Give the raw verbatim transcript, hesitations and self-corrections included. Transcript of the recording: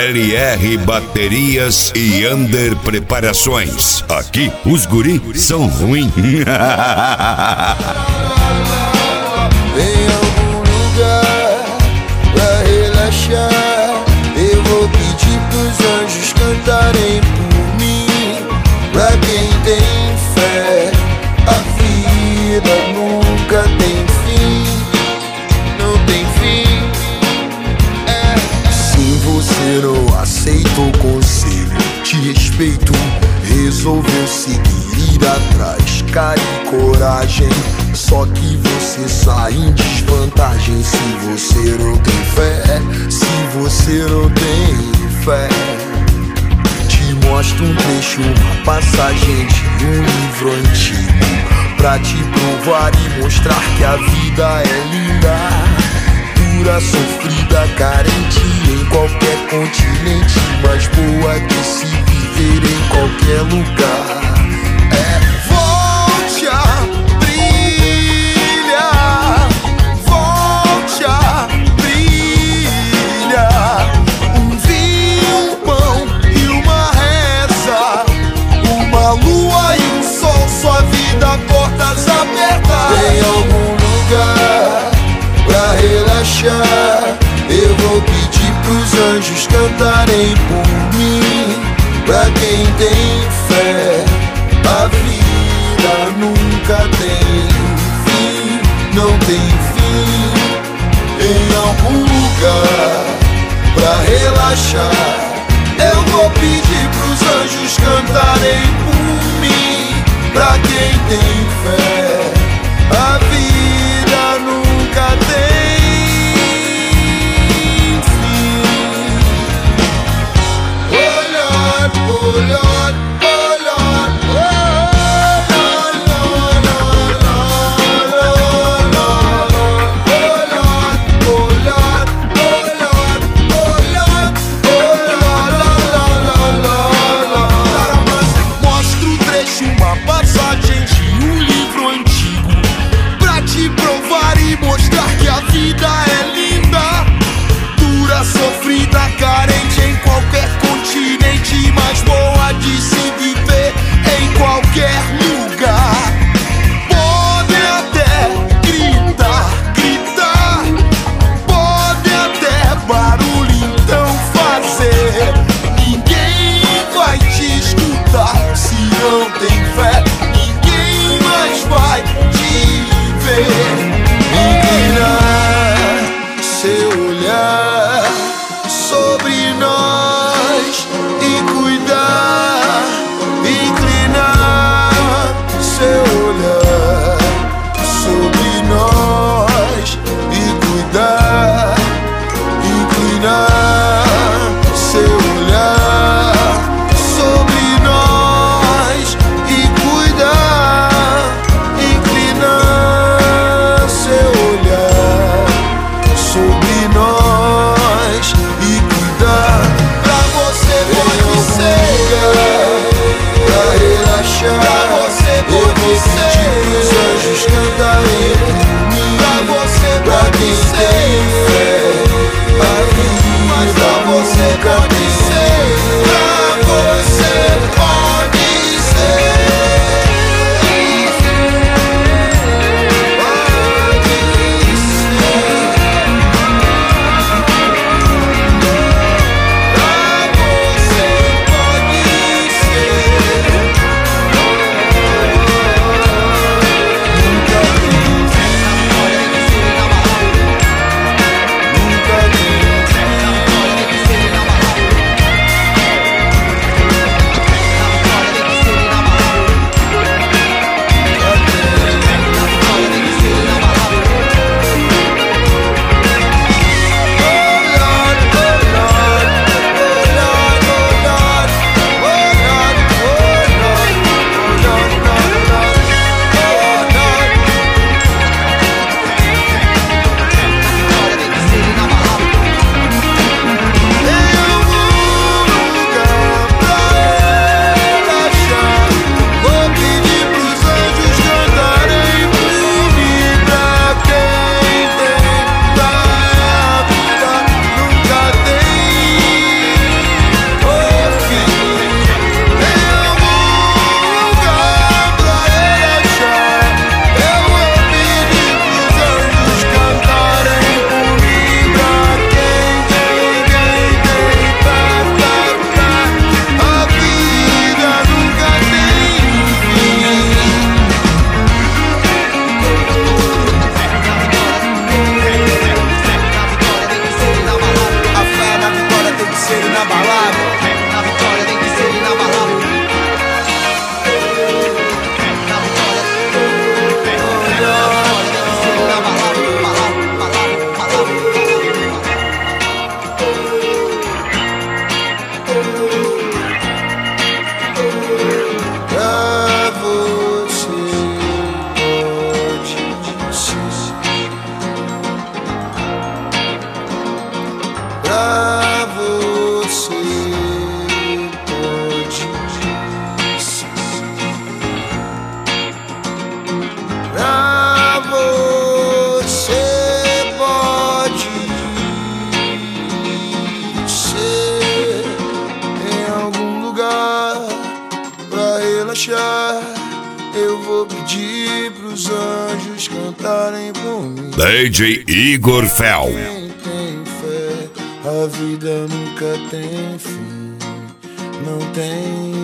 L R Baterias e Under Preparações. Aqui os guri são ruins. Em algum lugar pra relaxar, eu vou pedir pros anjos cantarem por mim. Pra quem tem fé, a vida nunca tem fim. Não tem fim. É. Se você não aceita o conselho, te respeito. Resolveu seguir, ir atrás, cara e coragem. Só que você sai em desvantagem se você não tem fé. Se você não tem fé. Te mostro um trecho, uma passagem de um livro antigo, pra te provar e mostrar que a vida é linda, dura, sofrida, carente em qualquer continente, mas boa de se viver em qualquer lugar. É, volte a brilhar, volte a brilhar. Um vinho, um pão e uma reza, uma lua e um sol, sua vida, portas abertas. Tem algum lugar pra relaxar, eu vou pedir pros anjos cantarem por mim. Pra quem tem fé, a vida nunca tem fim. Não tem fim. Em algum lugar pra relaxar, eu vou pedir pros anjos cantarem por mim. Pra quem tem fé, a vida nunca tem fim. Oh Lord, oh Lord, oh Lord, oh Lord, Lord, Lord, Lord, Lord, oh Lord, oh Lord, oh Lord, oh Lord, oh Lord. Mostra o trecho, uma passagem de um livro pedir pros anjos cantarem por mim. D J Igor Fel. Quem tem fé, a vida nunca tem fim. Não tem